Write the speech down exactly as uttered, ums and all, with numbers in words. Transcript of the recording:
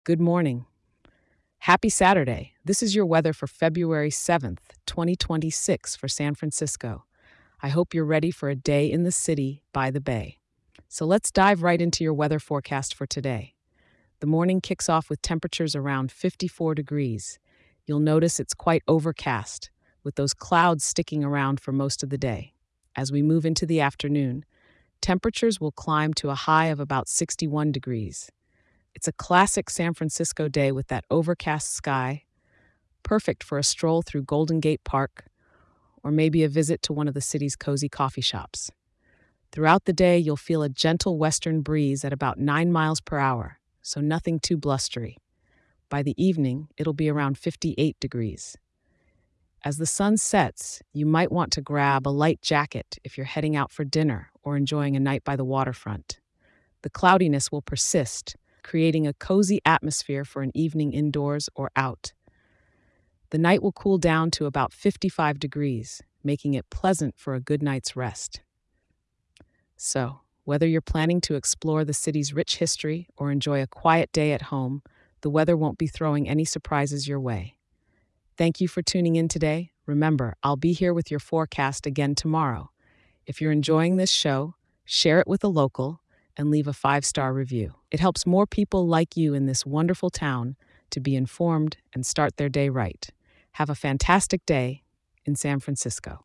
Good morning. Happy Saturday. This is your weather for February seventh, twenty twenty-six for San Francisco. I hope you're ready for a day in the city by the bay. So let's dive right into your weather forecast for today. The morning kicks off with temperatures around fifty-four degrees. You'll notice it's quite overcast, with those clouds sticking around for most of the day. As we move into the afternoon, temperatures will climb to a high of about sixty-one degrees. It's a classic San Francisco day with that overcast sky, perfect for a stroll through Golden Gate Park or maybe a visit to one of the city's cozy coffee shops. Throughout the day, you'll feel a gentle western breeze at about nine miles per hour, so nothing too blustery. By the evening, it'll be around fifty-eight degrees. As the sun sets, you might want to grab a light jacket if you're heading out for dinner or enjoying a night by the waterfront. The cloudiness will persist, creating a cozy atmosphere for an evening indoors or out. The night will cool down to about fifty-five degrees, making it pleasant for a good night's rest. So, whether you're planning to explore the city's rich history or enjoy a quiet day at home, the weather won't be throwing any surprises your way. Thank you for tuning in today. Remember, I'll be here with your forecast again tomorrow. If you're enjoying this show, share it with a local and leave a five-star review. It helps more people like you in this wonderful town to be informed and start their day right. Have a fantastic day in San Francisco.